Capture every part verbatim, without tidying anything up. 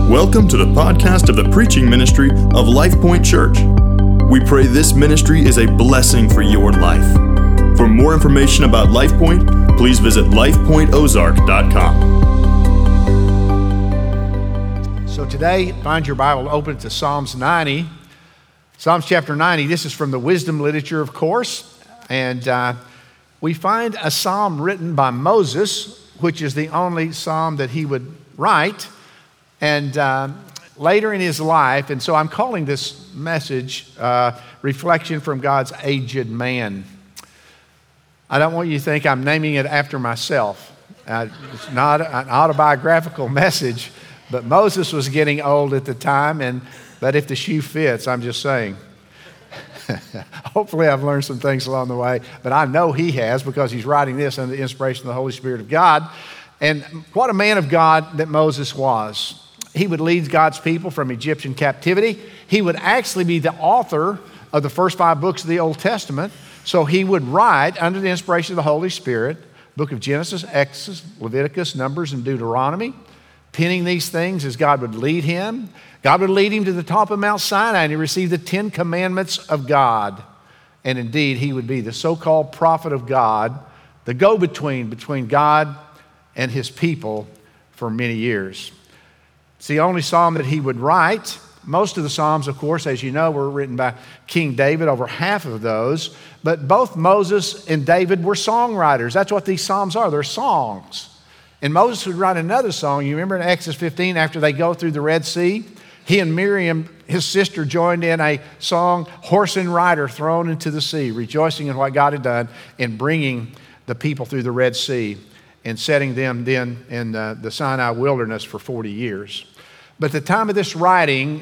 Welcome to the podcast of the preaching ministry of Life Point Church. We pray this ministry is a blessing for your life. For more information about Life Point, please visit life point ozark dot com. So today, find your Bible open to Psalms ninety. Psalms chapter ninety, this is from the wisdom literature, of course. And uh, we find a psalm written by Moses, which is the only psalm that he would write. And uh, later in his life, and so I'm calling this message, uh, Reflection from God's Aged Man. I don't want you to think I'm naming it after myself. Uh, it's not an autobiographical message, but Moses was getting old at the time, and but if the shoe fits, I'm just saying. Hopefully I've learned some things along the way, but I know he has because he's writing this under the inspiration of the Holy Spirit of God. And what a man of God that Moses was. He would lead God's people from Egyptian captivity. He would actually be the author of the first five books of the Old Testament. So he would write under the inspiration of the Holy Spirit, book of Genesis, Exodus, Leviticus, Numbers, and Deuteronomy, penning these things as God would lead him. God would lead him to the top of Mount Sinai, and he received the Ten Commandments of God. And indeed, he would be the so-called prophet of God, the go-between between God and his people for many years. It's the only psalm that he would write. Most of the psalms, of course, as you know, were written by King David, over half of those. But both Moses and David were songwriters. That's what these psalms are. They're songs. And Moses would write another song. You remember in Exodus fifteen, after they go through the Red Sea, he and Miriam, his sister, joined in a song, Horse and Rider Thrown into the Sea, rejoicing in what God had done in bringing the people through the Red Sea and setting them then in the, the Sinai wilderness for forty years. But at the time of this writing,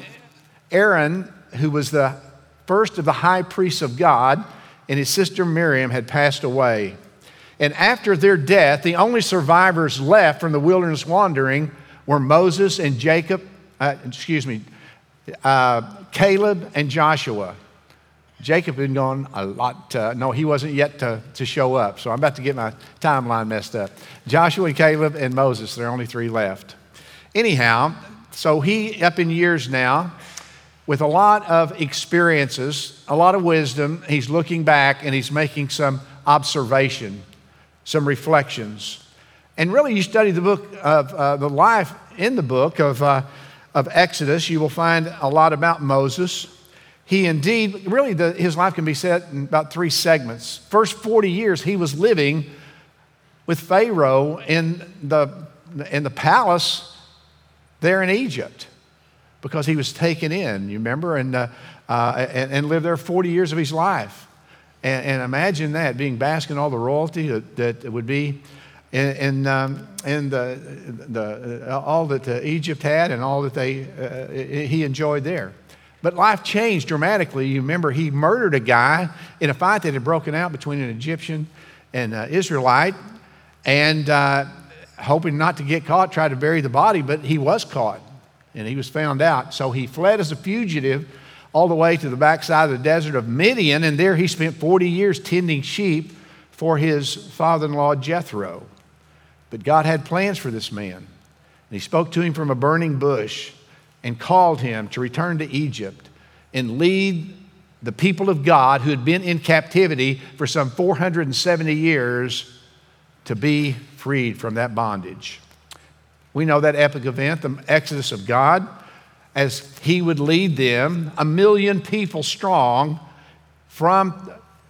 Aaron, who was the first of the high priests of God, and his sister Miriam had passed away. And after their death, the only survivors left from the wilderness wandering were Moses and Jacob, uh, excuse me, uh, Caleb and Joshua. Jacob had gone a lot, uh, no, he wasn't yet to, to show up, so I'm about to get my timeline messed up. Joshua and Caleb and Moses, there are only three left. Anyhow, so he, up in years now, with a lot of experiences, a lot of wisdom, he's looking back and he's making some observation, some reflections. And really, you study the book of uh, the life in the book of, uh, of Exodus, you will find a lot about Moses. He indeed, really the, his life can be set in about three segments. First forty years, he was living with Pharaoh in the, in the palace there in Egypt because he was taken in, you remember, and, uh, uh, and, and lived there forty years of his life. And, and imagine that, being basked in all the royalty that, that would be in, in, um, in the, the, uh, all that uh, Egypt had and all that they, uh, he enjoyed there. But life changed dramatically. You remember he murdered a guy in a fight that had broken out between an Egyptian and uh, Israelite, and uh, hoping not to get caught, tried to bury the body, but he was caught and he was found out. So he fled as a fugitive all the way to the backside of the desert of Midian, and there he spent forty years tending sheep for his father-in-law Jethro. But God had plans for this man, and he spoke to him from a burning bush and called him to return to Egypt and lead the people of God who had been in captivity for some four hundred seventy years to be freed from that bondage. We know that epic event, the Exodus of God, as he would lead them, a million people strong, from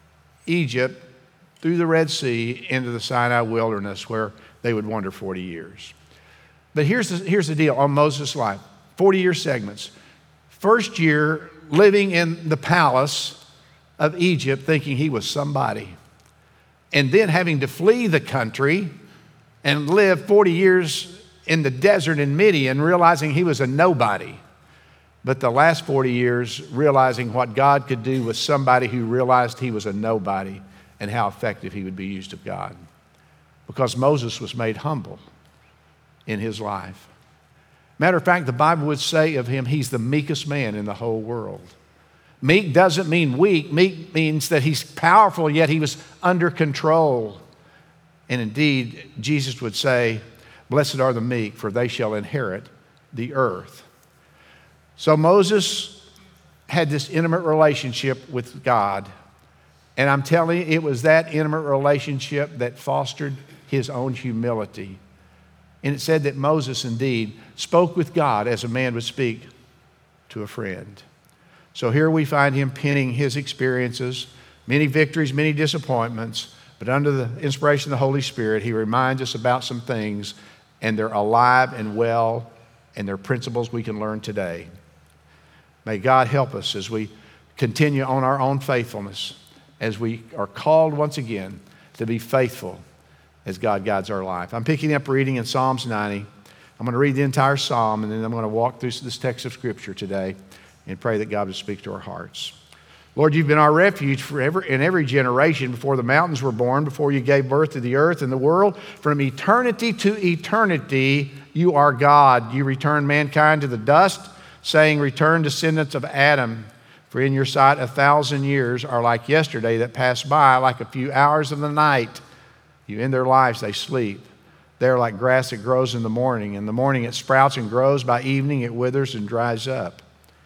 Egypt through the Red Sea into the Sinai wilderness where they would wander forty years. But here's the, here's the deal on Moses' life. forty-year segments. First year, living in the palace of Egypt, thinking he was somebody. And then having to flee the country and live forty years in the desert in Midian, realizing he was a nobody. But the last forty years, realizing what God could do with somebody who realized he was a nobody and how effective he would be used of God. Because Moses was made humble in his life. Matter of fact, the Bible would say of him, he's the meekest man in the whole world. Meek doesn't mean weak. Meek means that he's powerful, yet he was under control. And indeed, Jesus would say, blessed are the meek, for they shall inherit the earth. So Moses had this intimate relationship with God. And I'm telling you, it was that intimate relationship that fostered his own humility. And it said that Moses indeed spoke with God as a man would speak to a friend. So here we find him penning his experiences, many victories, many disappointments, but under the inspiration of the Holy Spirit, he reminds us about some things, and they're alive and well, and they're principles we can learn today. May God help us as we continue on our own faithfulness, as we are called once again to be faithful as God guides our life. I'm picking up reading in Psalms ninety. I'm going to read the entire psalm, and then I'm going to walk through this text of Scripture today and pray that God would speak to our hearts. Lord, you've been our refuge forever in every generation, before the mountains were born, before you gave birth to the earth and the world. From eternity to eternity, you are God. You return mankind to the dust, saying, return, descendants of Adam. For in your sight a thousand years are like yesterday that passed by, like a few hours of the night. You end their lives, they sleep. They are like grass that grows in the morning. In the morning it sprouts and grows. By evening it withers and dries up.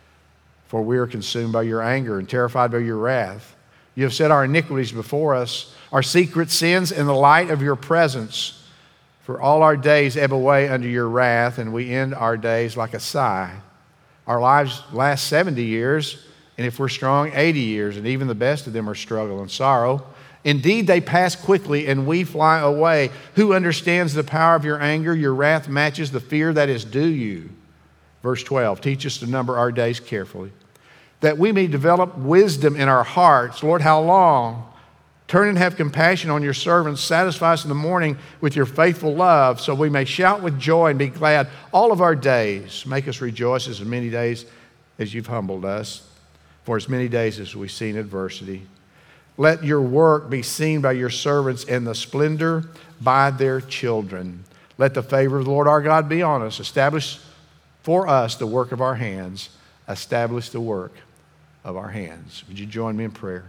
For we are consumed by your anger and terrified by your wrath. You have set our iniquities before us, our secret sins in the light of your presence. For all our days ebb away under your wrath, and we end our days like a sigh. Our lives last seventy years, and if we're strong, eighty years, and even the best of them are struggle and sorrow. Indeed, they pass quickly, and we fly away. Who understands the power of your anger? Your wrath matches the fear that is due you. Verse twelve, teach us to number our days carefully, that we may develop wisdom in our hearts. Lord, how long? Turn and have compassion on your servants. Satisfy us in the morning with your faithful love, so we may shout with joy and be glad all of our days. Make us rejoice as many days as you've humbled us, for as many days as we've seen adversity. Let your work be seen by your servants, and the splendor by their children. Let the favor of the Lord our God be on us. Establish for us the work of our hands. Establish the work of our hands. Would you join me in prayer?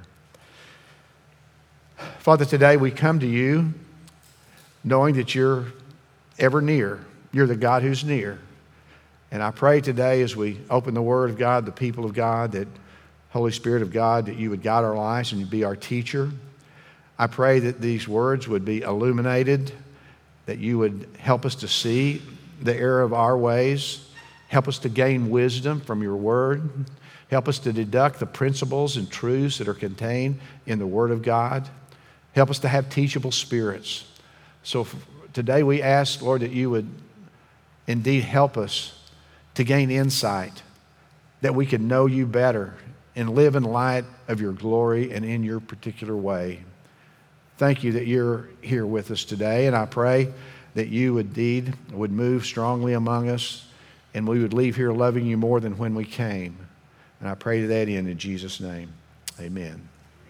Father, today we come to you knowing that you're ever near. You're the God who's near. And I pray today as we open the Word of God, the people of God, that Holy Spirit of God, that you would guide our lives and you'd be our teacher. I pray that these words would be illuminated, that you would help us to see the error of our ways, help us to gain wisdom from your Word, help us to deduct the principles and truths that are contained in the Word of God, help us to have teachable spirits. So today we ask, Lord, that you would indeed help us to gain insight, that we could know you better and live in light of your glory and in your particular way. Thank you that you're here with us today, and I pray that you indeed would move strongly among us, and we would leave here loving you more than when we came. And I pray to that end in Jesus' name. Amen.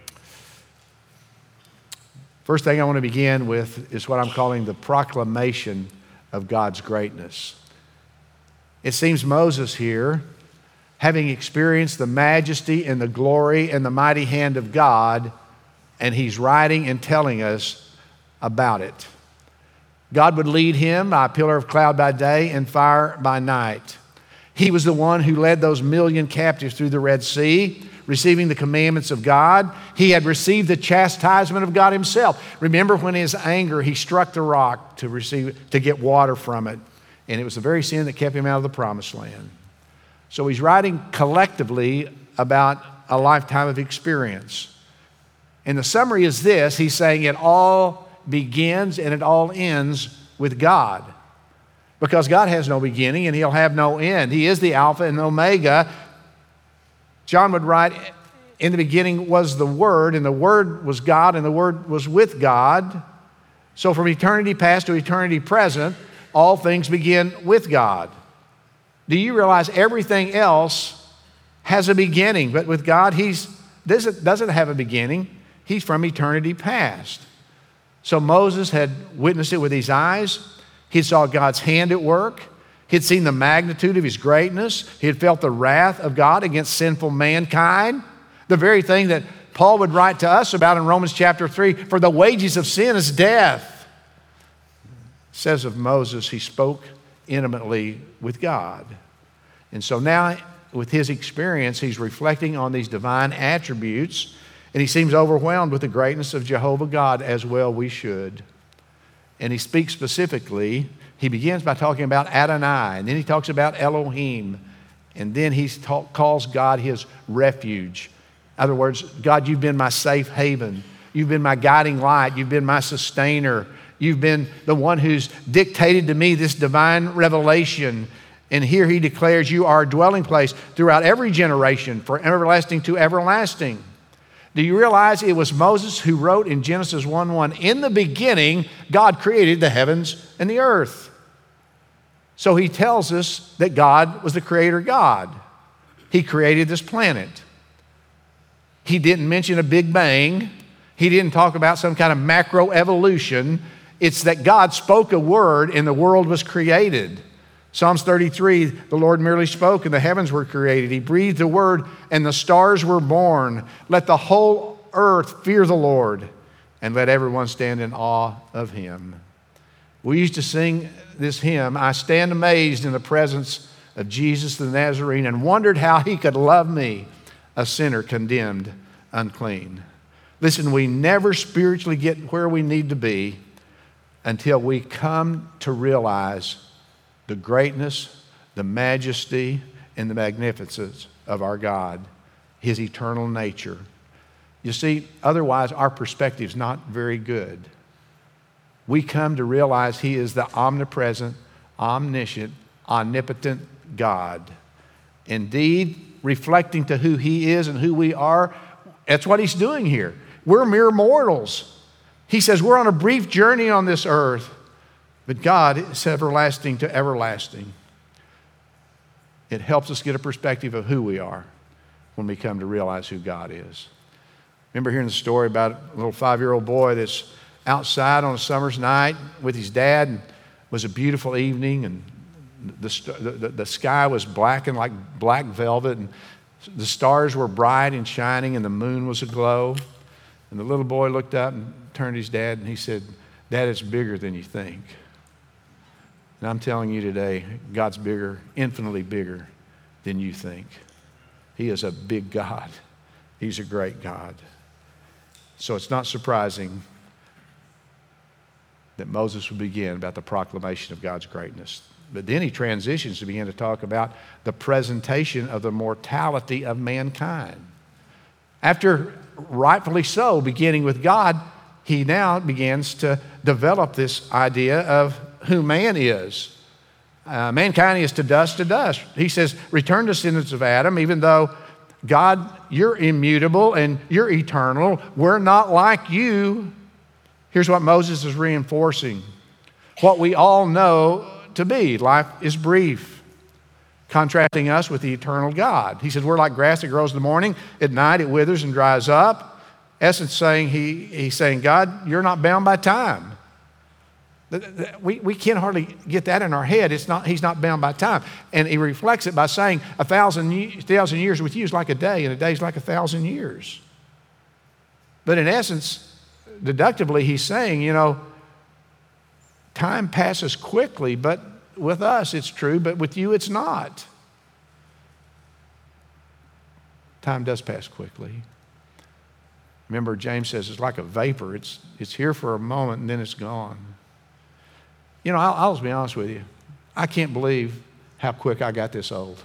First thing I want to begin with is what I'm calling the proclamation of God's greatness. It seems Moses here, having experienced the majesty and the glory and the mighty hand of God, and he's writing and telling us about it. God would lead him by a pillar of cloud by day and fire by night. He was the one who led those million captives through the Red Sea, receiving the commandments of God. He had received the chastisement of God himself. Remember when in his anger he struck the rock to receive, to get water from it, and it was the very sin that kept him out of the promised land. So he's writing collectively about a lifetime of experience. And the summary is this: he's saying it all begins and it all ends with God. Because God has no beginning and he'll have no end. He is the Alpha and Omega. John would write, in the beginning was the Word, and the Word was God, and the Word was with God. So from eternity past to eternity present, all things begin with God. Do you realize everything else has a beginning? But with God, He's doesn't, doesn't have a beginning. He's from eternity past. So Moses had witnessed it with his eyes. He saw God's hand at work. He had seen the magnitude of his greatness. He had felt the wrath of God against sinful mankind. The very thing that Paul would write to us about in Romans chapter three, for the wages of sin is death. It says of Moses, he spoke intimately with God. And so now, with his experience, he's reflecting on these divine attributes, and he seems overwhelmed with the greatness of Jehovah God, as well we should. And he speaks specifically. He begins by talking about Adonai, and then he talks about Elohim, and then he talk, calls God his refuge. In other words, God, you've been my safe haven. You've been my guiding light. You've been my sustainer. You've been the one who's dictated to me this divine revelation. And here he declares you are a dwelling place throughout every generation, from everlasting to everlasting. Do you realize it was Moses who wrote in Genesis one one, in the beginning, God created the heavens and the earth. So he tells us that God was the creator God. He created this planet. He didn't mention a Big Bang. He didn't talk about some kind of macroevolution. It's that God spoke a word and the world was created. Psalms thirty-three, the Lord merely spoke and the heavens were created. He breathed a word and the stars were born. Let the whole earth fear the Lord and let everyone stand in awe of him. We used to sing this hymn, I stand amazed in the presence of Jesus the Nazarene and wondered how he could love me, a sinner condemned unclean. Listen, we never spiritually get where we need to be until we come to realize the greatness, the majesty, and the magnificence of our God, his eternal nature. You see, otherwise our perspective's not very good. We come to realize he is the omnipresent, omniscient, omnipotent God. Indeed, reflecting to who he is and who we are, that's what he's doing here. We're mere mortals. He says we're on a brief journey on this earth, but God is everlasting to everlasting. It helps us get a perspective of who we are when we come to realize who God is. Remember hearing the story about a little five-year-old boy that's outside on a summer's night with his dad, and it was a beautiful evening, and the, the, the sky was blackened like black velvet, and the stars were bright and shining, and the moon was aglow. And the little boy looked up and turned to his dad, and he said, Dad, it's bigger than you think. And I'm telling you today, God's bigger, infinitely bigger than you think. He is a big God. He's a great God. So it's not surprising that Moses would begin about the proclamation of God's greatness. But then he transitions to begin to talk about the presentation of the mortality of mankind. After, rightfully so, beginning with God, he now begins to develop this idea of who man is. Uh, mankind is to dust to dust. He says, return descendants of Adam, even though God, you're immutable and you're eternal. We're not like you. Here's what Moses is reinforcing. What we all know to be. Life is brief. Contrasting us with the eternal God. He said, we're like grass that grows in the morning. At night it withers and dries up. Essence saying, he, he's saying, God, you're not bound by time. We, we can't hardly get that in our head. It's not, he's not bound by time. And he reflects it by saying a thousand, thousand years with you is like a day, and a day is like a thousand years. But in essence, deductively, he's saying, you know, time passes quickly, but with us it's true, but with you it's not. Time does pass quickly. Remember, James says it's like a vapor. It's, it's here for a moment and then it's gone. You know, I'll, I'll just be honest with you. I can't believe how quick I got this old.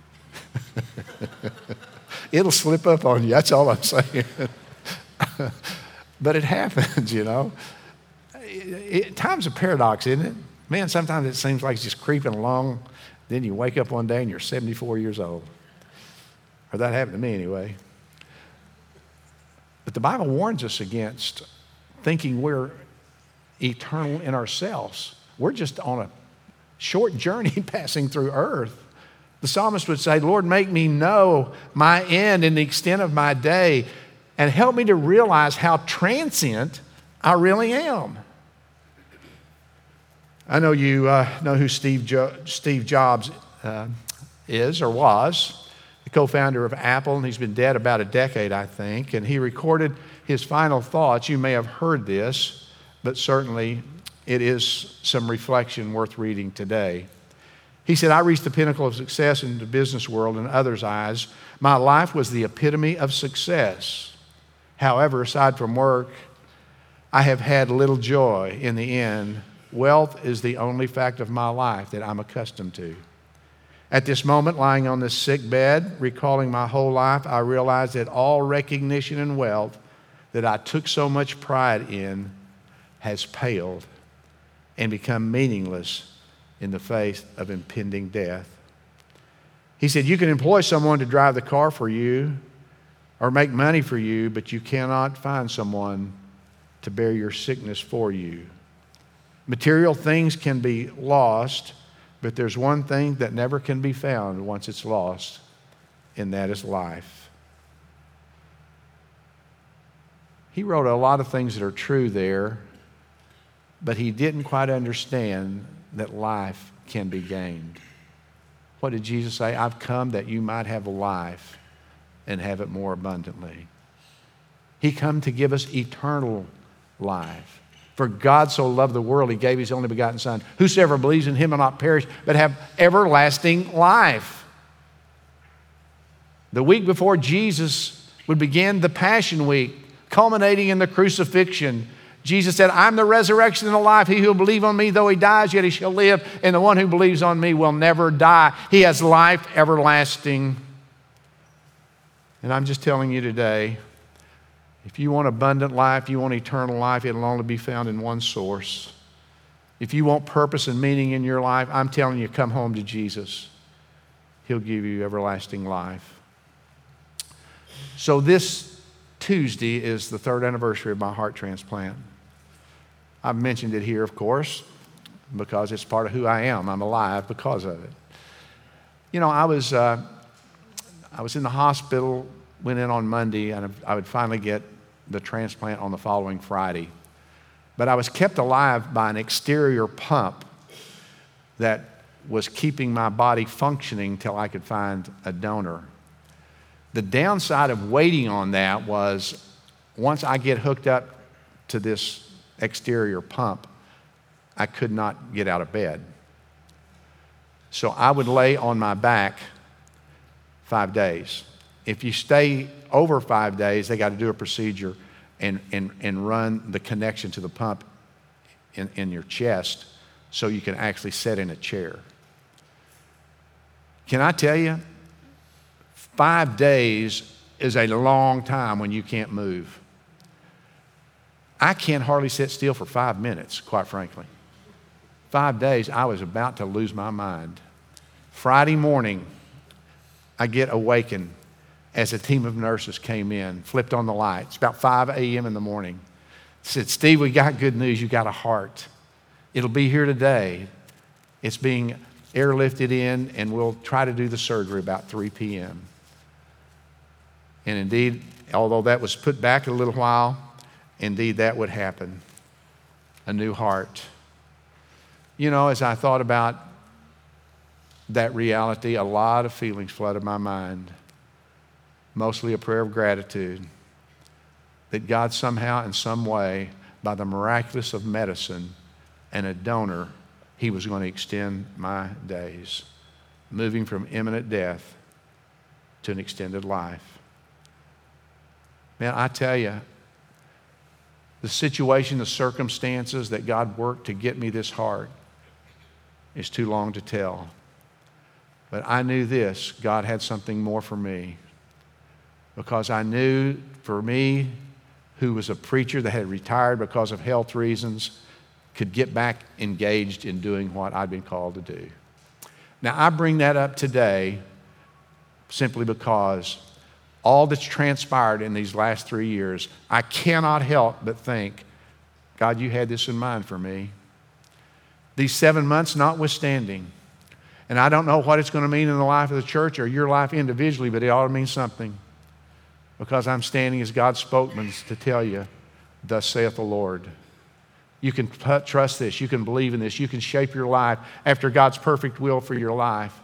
It'll slip up on you. That's all I'm saying. But it happens, you know. It, it, time's a paradox, isn't it? Man, sometimes it seems like it's just creeping along. Then you wake up one day and you're seventy-four years old. Or that happened to me anyway. But the Bible warns us against thinking we're eternal in ourselves. We're just on a short journey passing through earth. The psalmist would say, Lord, make me know my end and the extent of my day, and help me to realize how transient I really am. I know you uh, know who Steve, jo- Steve Jobs uh, is or was, the co-founder of Apple, and he's been dead about a decade, I think, and he recorded his final thoughts. You may have heard this, but certainly it is some reflection worth reading today. He said, I reached the pinnacle of success in the business world in others' eyes. My life was the epitome of success. However, aside from work, I have had little joy in the end. Wealth is the only fact of my life that I'm accustomed to. At this moment, lying on this sick bed, recalling my whole life, I realized that all recognition and wealth that I took so much pride in has paled and become meaningless in the face of impending death. He said, you can employ someone to drive the car for you or make money for you, but you cannot find someone to bear your sickness for you. Material things can be lost, but there's one thing that never can be found once it's lost, and that is life. He wrote a lot of things that are true there, but he didn't quite understand that life can be gained. What did Jesus say? I've come that you might have life and have it more abundantly. He come to give us eternal life. For God so loved the world, he gave his only begotten Son. Whosoever believes in him will not perish, but have everlasting life. The week before Jesus would begin the Passion Week, culminating in the crucifixion, Jesus said, I'm the resurrection and the life. He who will believe on me, though he dies, yet he shall live. And the one who believes on me will never die. He has life everlasting. And I'm just telling you today, if you want abundant life, you want eternal life, it'll only be found in one source. If you want purpose and meaning in your life, I'm telling you, come home to Jesus. He'll give you everlasting life. So this Tuesday is the third anniversary of my heart transplant. I've mentioned it here, of course, because it's part of who I am. I'm alive because of it. You know, I was uh, I was in the hospital, went in on Monday, and I would finally get the transplant on the following Friday. But I was kept alive by an exterior pump that was keeping my body functioning till I could find a donor. The downside of waiting on that was once I get hooked up to this exterior pump, I could not get out of bed. So I would lay on my back five days. If you stay over five days, they got to do a procedure and, and, and run the connection to the pump in, in your chest so you can actually sit in a chair. Can I tell you, five days is a long time when you can't move. I can't hardly sit still for five minutes, quite frankly. Five days, I was about to lose my mind. Friday morning, I get awakened as a team of nurses came in, flipped on the lights, about five a.m. in the morning. Said, Steve, we got good news. You got a heart. It'll be here today. It's being airlifted in, and we'll try to do the surgery about three p.m. And indeed, although that was put back a little while, indeed that would happen. A new heart. You know, as I thought about that reality, a lot of feelings flooded my mind. Mostly a prayer of gratitude that God somehow, in some way, by the miraculous of medicine and a donor, he was going to extend my days, moving from imminent death to an extended life. Man, I tell you, the situation, the circumstances that God worked to get me this heart is too long to tell. But I knew this, God had something more for me. Because I knew for me, who was a preacher that had retired because of health reasons, could get back engaged in doing what I'd been called to do. Now, I bring that up today simply because all that's transpired in these last three years, I cannot help but think, God, you had this in mind for me. These seven months notwithstanding, and I don't know what it's going to mean in the life of the church or your life individually, but it ought to mean something. Because I'm standing as God's spokesman to tell you, thus saith the Lord. You can t- trust this. You can believe in this. You can shape your life after God's perfect will for your life.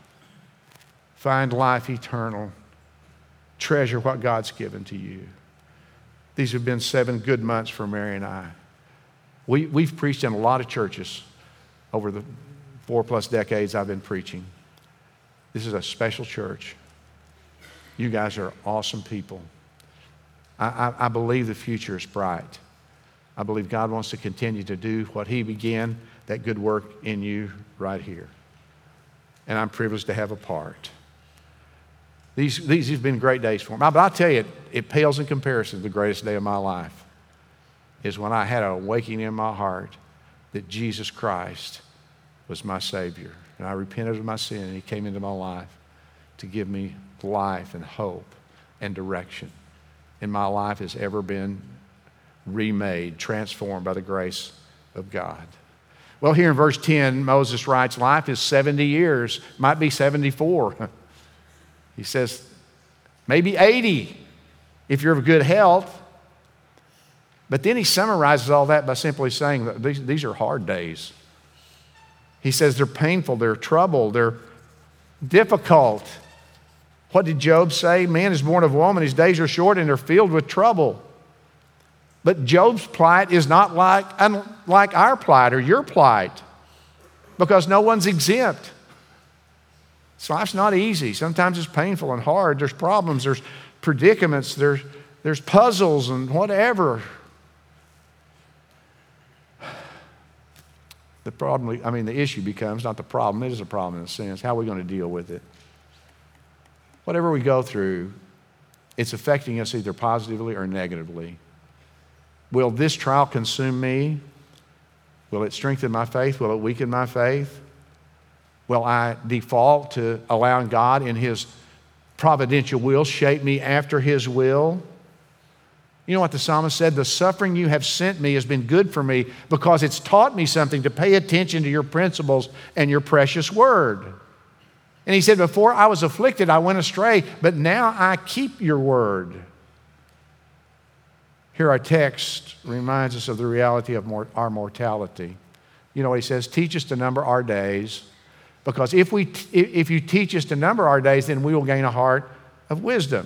Find life eternal. Treasure what God's given to you. These have been seven good months for Mary and I. We, we've preached in a lot of churches over the four plus decades I've been preaching. This is a special church. You guys are awesome people. I, I, I believe the future is bright. I believe God wants to continue to do what He began, that good work in you right here. And I'm privileged to have a part. These, these have been great days for me. But I'll tell you, it, it pales in comparison to the greatest day of my life is when I had an awakening in my heart that Jesus Christ was my Savior. And I repented of my sin, and He came into my life to give me life and hope and direction. And my life has ever been remade, transformed by the grace of God. Well, here in verse ten, Moses writes, life is seventy years, might be seventy-four. He says, maybe eighty if you're of good health. But then he summarizes all that by simply saying that these, these are hard days. He says they're painful, they're troubled, they're difficult. What did Job say? Man is born of woman, his days are short and they're filled with trouble. But Job's plight is not like, unlike our plight or your plight, because no one's exempt. So life's not easy. Sometimes it's painful and hard. There's problems, there's predicaments, there's, there's puzzles and whatever. The problem, I mean, the issue becomes not the problem. It is a problem in a sense. How are we going to deal with it? Whatever we go through, it's affecting us either positively or negatively. Will this trial consume me? Will it strengthen my faith? Will it weaken my faith? Will I default to allowing God in His providential will shape me after His will? You know what the psalmist said? The suffering you have sent me has been good for me because it's taught me something to pay attention to your principles and your precious word. And he said, before I was afflicted, I went astray, but now I keep your word. Here our text reminds us of the reality of mor- our mortality. You know what he says? Teach us to number our days, because if, we t- if you teach us to number our days, then we will gain a heart of wisdom.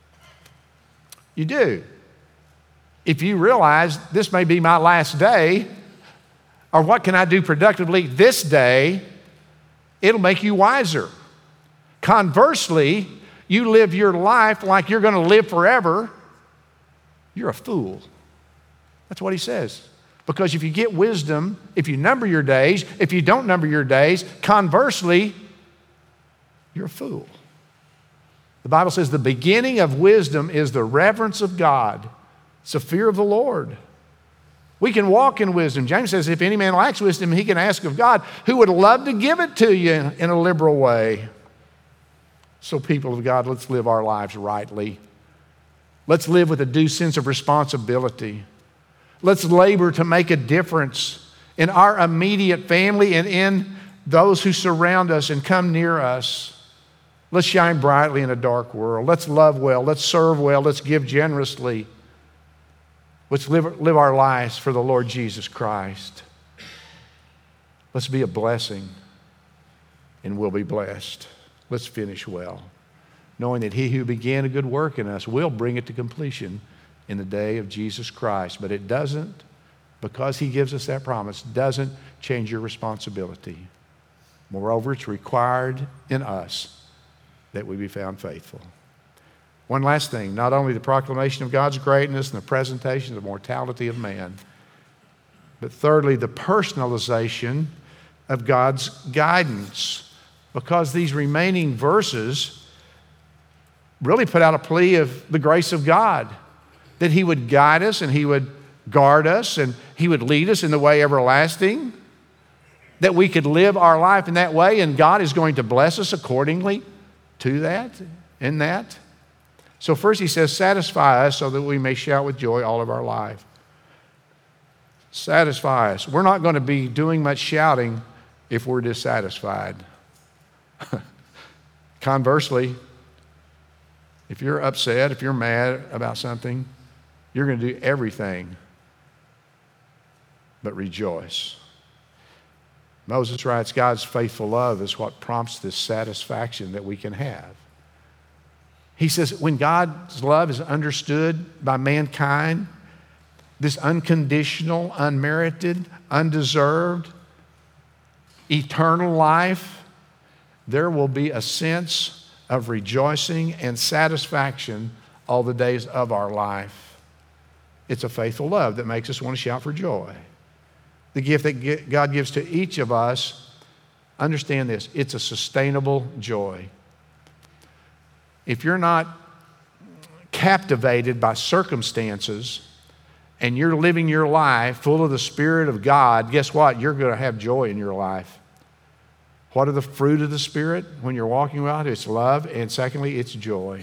You do. If you realize this may be my last day, or what can I do productively this day, it'll make you wiser. Conversely, you live your life like you're going to live forever, you're a fool. That's what he says. Because if you get wisdom, if you number your days, if you don't number your days, conversely, you're a fool. The Bible says the beginning of wisdom is the reverence of God. It's the fear of the Lord. We can walk in wisdom. James says if any man lacks wisdom, he can ask of God, who would love to give it to you in a liberal way. So people of God, let's live our lives rightly. Let's live with a due sense of responsibility. Let's labor to make a difference in our immediate family and in those who surround us and come near us. Let's shine brightly in a dark world. Let's love well. Let's serve well. Let's give generously. Let's live, live our lives for the Lord Jesus Christ. Let's be a blessing, and we'll be blessed. Let's finish well, knowing that He who began a good work in us will bring it to completion in the day of Jesus Christ. But it doesn't, because He gives us that promise, doesn't change your responsibility. Moreover, it's required in us that we be found faithful. One last thing, not only the proclamation of God's greatness and the presentation of the mortality of man, but thirdly, the personalization of God's guidance. Because these remaining verses really put out a plea of the grace of God, that He would guide us and He would guard us and He would lead us in the way everlasting, that we could live our life in that way, and God is going to bless us accordingly to that, in that. So first he says, satisfy us so that we may shout with joy all of our life. Satisfy us. We're not going to be doing much shouting if we're dissatisfied. Conversely, if you're upset, if you're mad about something, you're going to do everything but rejoice. Moses writes, God's faithful love is what prompts this satisfaction that we can have. He says, when God's love is understood by mankind, this unconditional, unmerited, undeserved, eternal life, there will be a sense of rejoicing and satisfaction all the days of our life. It's a faithful love that makes us want to shout for joy. The gift that God gives to each of us, understand this, it's a sustainable joy. If you're not captivated by circumstances and you're living your life full of the Spirit of God, guess what? You're going to have joy in your life. What are the fruit of the Spirit when you're walking around? It's love, and secondly, it's joy.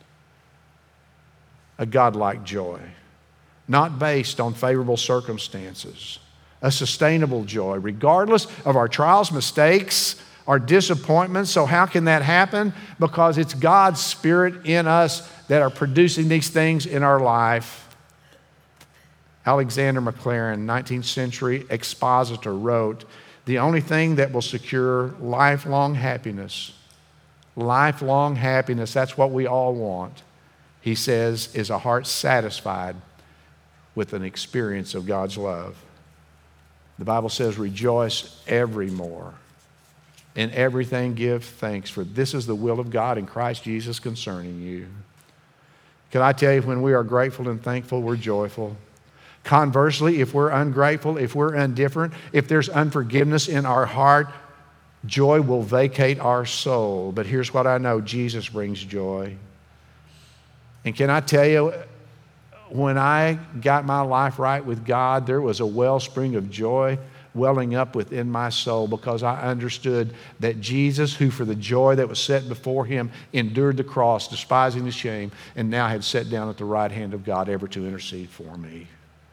A God-like joy, not based on favorable circumstances. A sustainable joy, regardless of our trials, mistakes, our disappointments. So how can that happen? Because it's God's Spirit in us that are producing these things in our life. Alexander Maclaren, nineteenth century expositor, wrote, "The only thing that will secure lifelong happiness, lifelong happiness, that's what we all want," he says, "is a heart satisfied with an experience of God's love." The Bible says, "Rejoice evermore. In everything give thanks, for this is the will of God in Christ Jesus concerning you." Can I tell you, when we are grateful and thankful, we're joyful. Conversely, if we're ungrateful, if we're indifferent, if there's unforgiveness in our heart, joy will vacate our soul. But here's what I know, Jesus brings joy. And can I tell you, when I got my life right with God, there was a wellspring of joy welling up within my soul because I understood that Jesus, who for the joy that was set before him, endured the cross, despising the shame, and now had sat down at the right hand of God ever to intercede for me.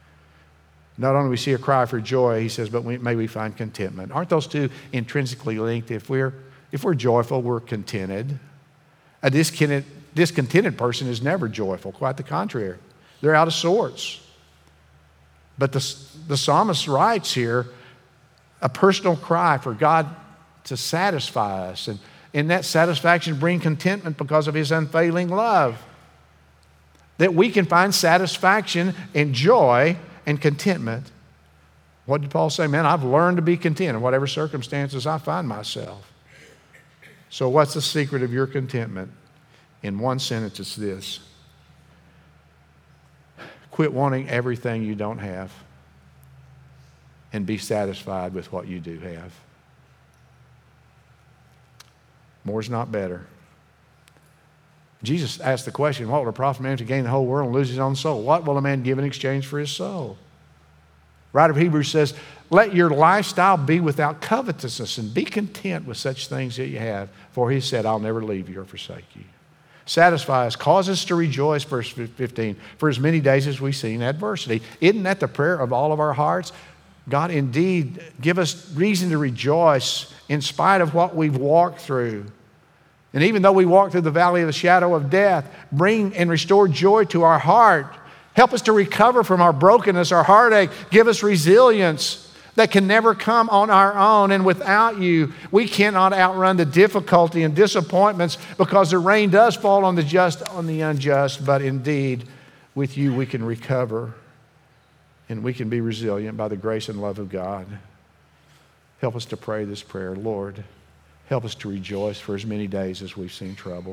Not only do we see a cry for joy, he says, but we, may we find contentment. Aren't those two intrinsically linked? If we're, if we're joyful, we're contented. A discontented, discontented person is never joyful, quite the contrary. They're out of sorts. But the, the psalmist writes here a personal cry for God to satisfy us. And in that satisfaction, bring contentment because of his unfailing love. That we can find satisfaction and joy and contentment. What did Paul say? Man, I've learned to be content in whatever circumstances I find myself. So what's the secret of your contentment? In one sentence, it's this. Quit wanting everything you don't have and be satisfied with what you do have. More's not better. Jesus asked the question, what will a profit man to gain the whole world and lose his own soul? What will a man give in exchange for his soul? Writer of Hebrews says, let your lifestyle be without covetousness and be content with such things that you have. For he said, I'll never leave you or forsake you. Satisfy us, cause us to rejoice, verse fifteen, for as many days as we've seen adversity. Isn't that the prayer of all of our hearts? God, indeed, give us reason to rejoice in spite of what we've walked through. And even though we walk through the valley of the shadow of death, bring and restore joy to our heart. Help us to recover from our brokenness, our heartache. Give us resilience that can never come on our own. And without you, we cannot outrun the difficulty and disappointments because the rain does fall on the just, on the unjust. But indeed, with you, we can recover and we can be resilient by the grace and love of God. Help us to pray this prayer. Lord, help us to rejoice for as many days as we've seen trouble.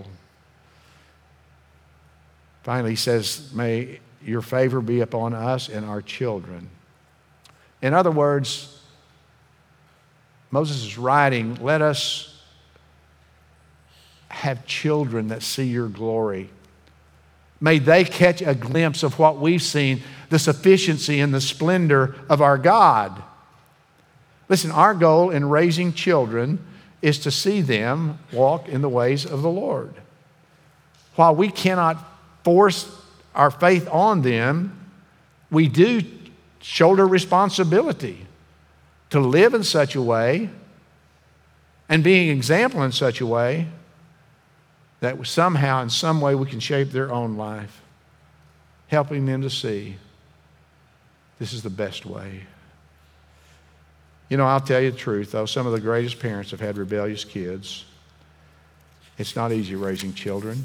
Finally, he says, may your favor be upon us and our children. In other words, Moses is writing, let us have children that see your glory. May they catch a glimpse of what we've seen, the sufficiency and the splendor of our God. Listen, our goal in raising children is to see them walk in the ways of the Lord. While we cannot force our faith on them, we do shoulder responsibility to live in such a way and being an example in such a way that somehow, in some way, we can shape their own life, helping them to see this is the best way. You know, I'll tell you the truth, though. Some of the greatest parents have had rebellious kids. It's not easy raising children.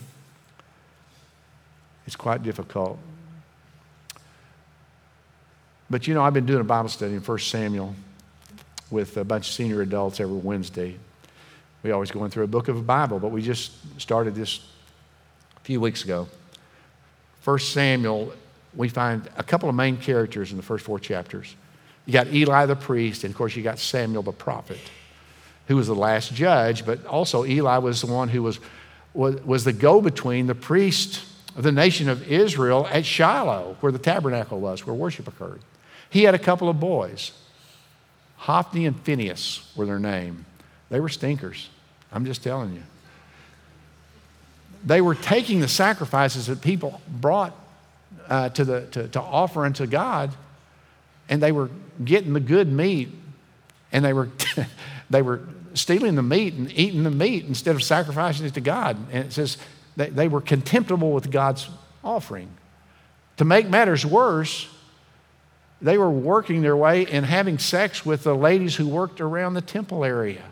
It's quite difficult. But you know, I've been doing a Bible study in First Samuel. with a bunch of senior adults every Wednesday. We always going through a book of the Bible, but we just started this a few weeks ago. First Samuel, we find a couple of main characters in the first four chapters. You got Eli the priest, and of course you got Samuel the prophet, who was the last judge, but also Eli was the one who was, was, was the go-between, the priest of the nation of Israel at Shiloh, where the tabernacle was, where worship occurred. He had a couple of boys. Hophni and Phinehas were their name. They were stinkers. I'm just telling you. They were taking the sacrifices that people brought uh, to, the, to, to offer unto God, and they were getting the good meat, and they were, they were stealing the meat and eating the meat instead of sacrificing it to God. And it says they, they were contemptible with God's offering. To make matters worse, they were working their way and having sex with the ladies who worked around the temple area.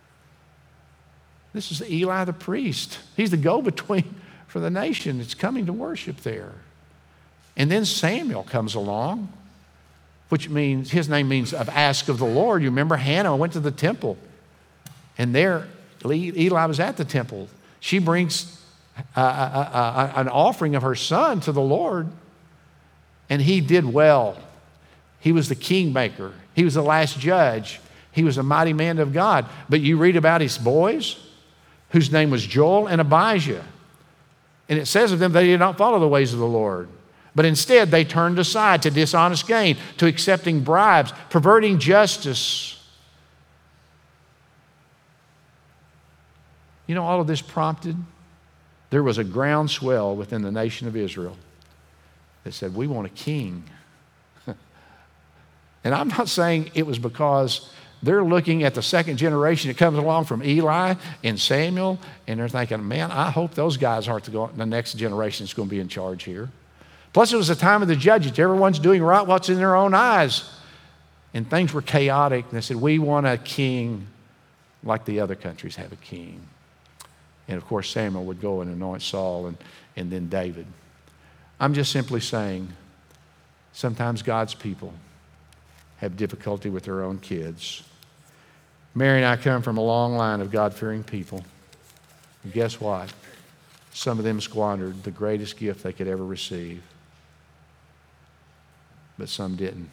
This is Eli the priest. He's the go-between for the nation that's coming to worship there. And then Samuel comes along, which means, his name means of ask of the Lord. You remember Hannah went to the temple, and there Eli was at the temple. She brings uh, uh, uh, an offering of her son to the Lord, and he did well. He was the kingmaker. He was the last judge. He was a mighty man of God. But you read about his boys, whose name was Joel and Abijah. And it says of them, they did not follow the ways of the Lord, but instead they turned aside to dishonest gain, to accepting bribes, perverting justice. You know, all of this prompted, there was a groundswell within the nation of Israel that said, we want a king. And I'm not saying it was because they're looking at the second generation that comes along from Eli and Samuel, and they're thinking, man, I hope those guys aren't the, the next generation that's going to be in charge here. Plus, it was the time of the judges. Everyone's doing right what's in their own eyes. And things were chaotic. And they said, we want a king like the other countries have a king. And, of course, Samuel would go and anoint Saul and, and then David. I'm just simply saying, sometimes God's people have difficulty with their own kids. Mary and I come from a long line of God-fearing people. And guess what? Some of them squandered the greatest gift they could ever receive. But some didn't.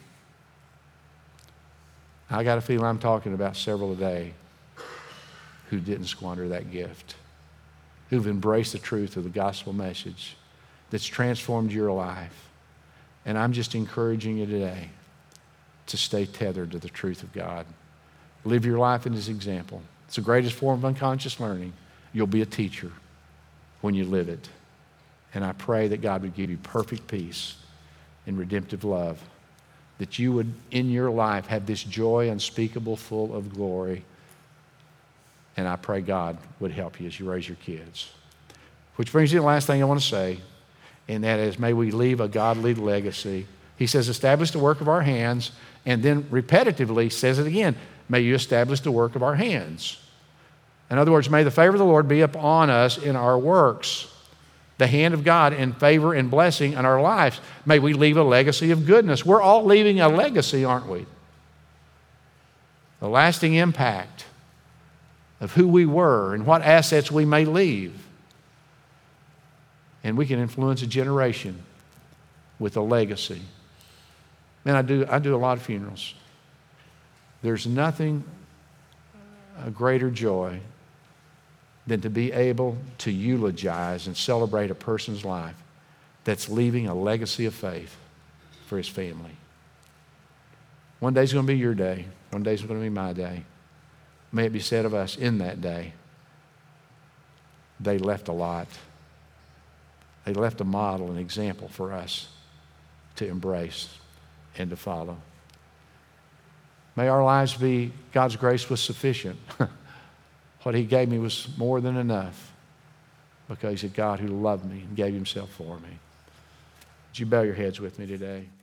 I got a feeling I'm talking about several today who didn't squander that gift, who've embraced the truth of the gospel message that's transformed your life. And I'm just encouraging you today to stay tethered to the truth of God. Live your life in His example. It's the greatest form of unconscious learning. You'll be a teacher when you live it. And I pray that God would give you perfect peace and redemptive love, that you would, in your life, have this joy unspeakable, full of glory. And I pray God would help you as you raise your kids. Which brings me to the last thing I want to say, and that is, may we leave a godly legacy. He says, establish the work of our hands, and then repetitively says it again, may you establish the work of our hands. In other words, may the favor of the Lord be upon us in our works, the hand of God in favor and blessing in our lives. May we leave a legacy of goodness. We're all leaving a legacy, aren't we? A lasting impact of who we were and what assets we may leave. And we can influence a generation with a legacy. Man, I do, I do a lot of funerals. There's nothing a greater joy than to be able to eulogize and celebrate a person's life that's leaving a legacy of faith for his family. One day's going to be your day. One day's going to be my day. May it be said of us in that day, they left a lot. They left a model, an example for us to embrace and to follow. May our lives be, God's grace was sufficient. What He gave me was more than enough because He's a God who loved me and gave Himself for me. Would you bow your heads with me today?